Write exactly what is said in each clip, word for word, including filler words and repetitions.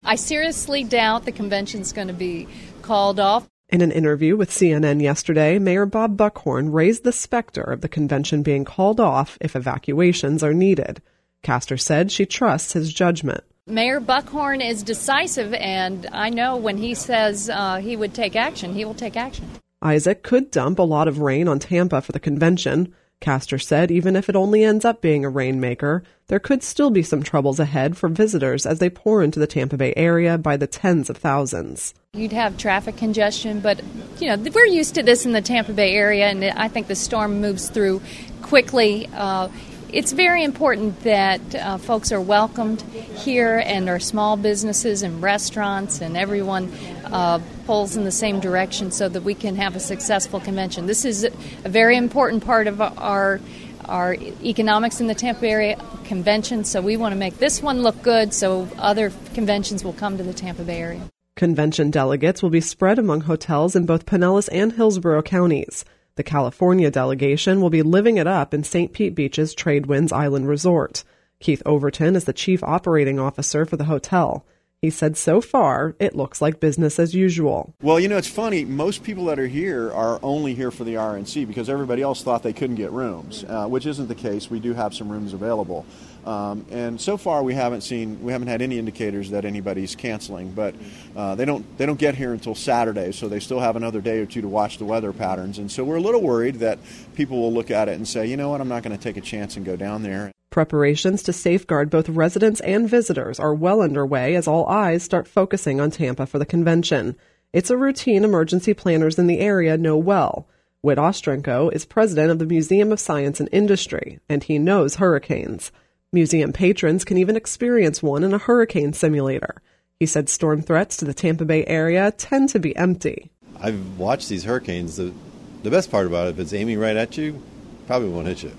I seriously doubt the convention's going to be called off. In an interview with C N N yesterday, Mayor Bob Buckhorn raised the specter of the convention being called off if evacuations are needed. Castor said she trusts his judgment. Mayor Buckhorn is decisive, and I know when he says uh, he would take action, he will take action. Isaac could dump a lot of rain on Tampa for the convention. Castor said even if it only ends up being a rainmaker, there could still be some troubles ahead for visitors as they pour into the Tampa Bay area by the tens of thousands. You'd have traffic congestion, but, you know, we're used to this in the Tampa Bay area, and I think the storm moves through quickly. Uh, it's very important that uh, folks are welcomed here, and our small businesses and restaurants and everyone uh, pulls in the same direction so that we can have a successful convention. This is a very important part of our our economics in the Tampa Bay area convention, so we want to make this one look good so other conventions will come to the Tampa Bay area. Convention delegates will be spread among hotels in both Pinellas and Hillsborough counties. The California delegation will be living it up in Saint Pete Beach's Tradewinds Island Resort. Keith Overton is the chief operating officer for the hotel. He said so far, it looks like business as usual. Well, you know, it's funny. Most people that are here are only here for the R N C because everybody else thought they couldn't get rooms, uh, which isn't the case. We do have some rooms available. Um, and so far, we haven't seen, we haven't had any indicators that anybody's canceling. But uh, they don't, they don't get here until Saturday, so they still have another day or two to watch the weather patterns. And so we're a little worried that people will look at it and say, you know what, I'm not going to take a chance and go down there. Preparations to safeguard both residents and visitors are well underway as all eyes start focusing on Tampa for the convention. It's a routine emergency planners in the area know well. Whit Ostrenko is president of the Museum of Science and Industry, and he knows hurricanes. Museum patrons can even experience one in a hurricane simulator. He said storm threats to the Tampa Bay area tend to be empty. I've watched these hurricanes. The, the best part about it, if it's aiming right at you, probably won't hit you.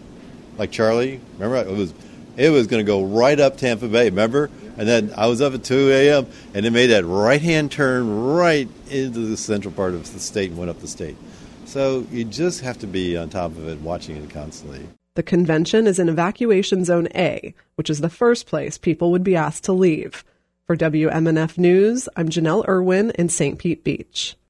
Like Charlie, remember, it was it was going to go right up Tampa Bay, remember? And then I was up at two a.m., and it made that right-hand turn right into the central part of the state and went up the state. So you just have to be on top of it, watching it constantly. The convention is in Evacuation Zone A, which is the first place people would be asked to leave. For W M N F News, I'm Janelle Irwin in Saint Pete Beach.